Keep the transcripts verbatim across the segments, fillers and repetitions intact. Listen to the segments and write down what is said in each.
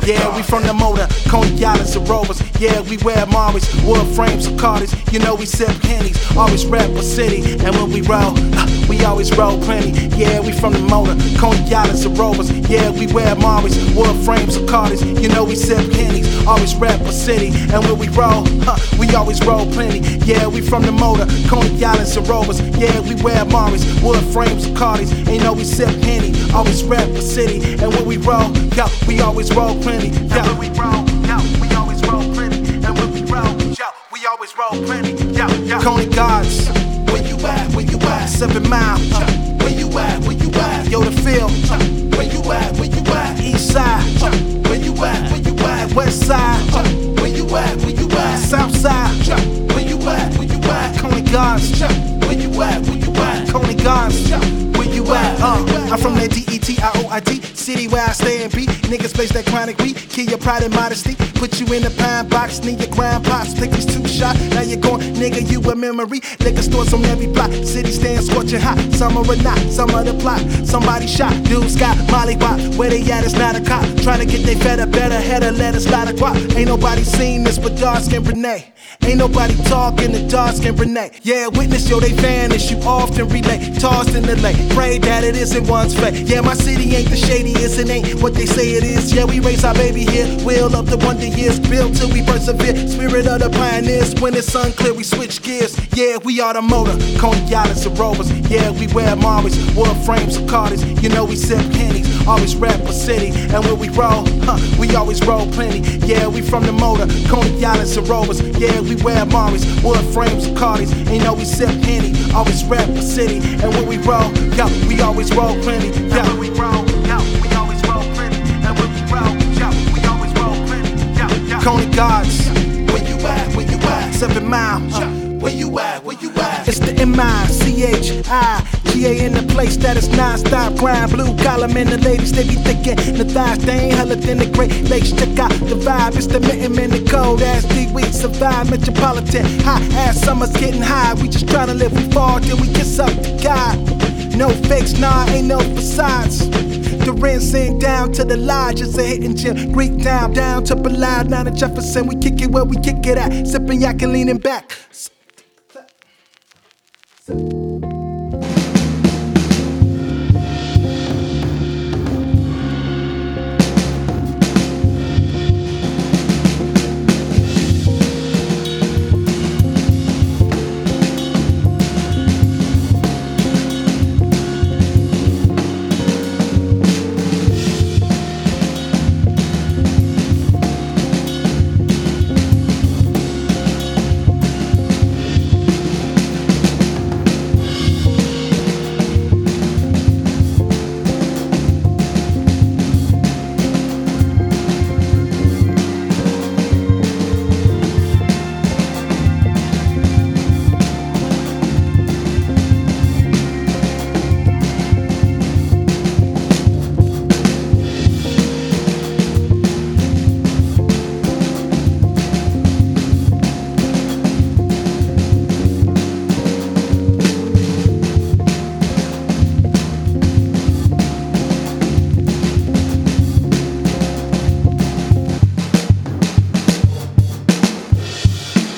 Yeah, we from the motor, Coney Islands and Rovers. Yeah, we wear Maris, wood frames and Carters. You know we sip Hennies, always rap a city. And when we roll, uh, we always roll plenty. Yeah, we from the motor, Coney Islands and Rovers. Yeah, we wear Maris, wood frames and Carters. You know we sip Hennies, always rap a city. And when we roll, uh, we always roll plenty. Yeah, we from the motor, Coney Islands and Rovers. Yeah, we wear Maris, wood frames and Carters. And you know we sip Henny, always rap a city. And when we roll, yo, we always roll plenty. Yo, when we roll, yo, we always roll plenty. And when we roll, yo, we always roll plenty. Yo, yo. Coney Gods, Where you at, where you at? Seven Mile, uh, Where you at, where you at? yo, the field, Uh, Where you at, where you at? East Side, Uh, Where you at, where you at? West Side, Uh, Where you at, where you at? South Side, Uh, Where you at, where you at? Coney Gods, Uh, Where you at, where you at? Coney Gods, Uh, where you at? Uh, I'm from that D E T I O I D, city where I stay and be. Niggas face that chronic weed, kill your pride and modesty. Put you in a pine box, need your grandpa's. Take these two shots, now you're gone, nigga, you a memory. Liquor stores on every block, city stand scorching hot. Summer or not, summer the plot. Somebody shot, dudes got molly pop. Where they at, it's not a cop. Trying to get they better, better, header, let us slide a guap. Ain't nobody seen this but dark skin Renee. Ain't nobody talking to dark skin Renee. Yeah, witness, yo, they vanish, you often relate. Tossed in the lake, pray that it isn't one's fate. Yeah, my city ain't the shadiest, it ain't what they say it is. Yeah, we raise our baby here, wheel up the wonder years, build till we persevere. Spirit of the pioneers, when it's unclear, we switch gears. Yeah, we are the motor, Coney Islands and Rovers. Yeah, we wear Maris, wood frames and Carters. You know we sip Hennies, always rap a city. And when we roll, huh, we always roll plenty. Yeah, we from the motor, Coney Islands and Rovers. Yeah, we wear Maris, wood frames and Carters. And you know we sip Henny, always rap a city. And when we roll, yo, we always roll plenty. Yeah, when we roll, yo, we always roll plenty. And when we roll, yo, we always roll plenty. Yeah, yeah. Coney Gods, Where you at, where you at? Seven Mile. Uh, Where you at, where you at? It's the M I C H I G A in the place that is non-stop grind. Blue collar men, the ladies, they be thinking the thighs, they ain't hella than the Great Lakes. Check out the vibe, it's the mitten in the cold ass D. We survive metropolitan, hot ass summers getting high. We just tryna live, we fall till we kiss up to God. No fakes, nah, ain't no facades. The rinsing down to the lodge, it's a hitting gym. Greek down, down to Ballard, down to Jefferson. We kick it where we kick it at. Sipping yak and leaning back.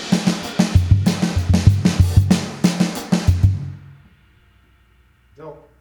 Dope.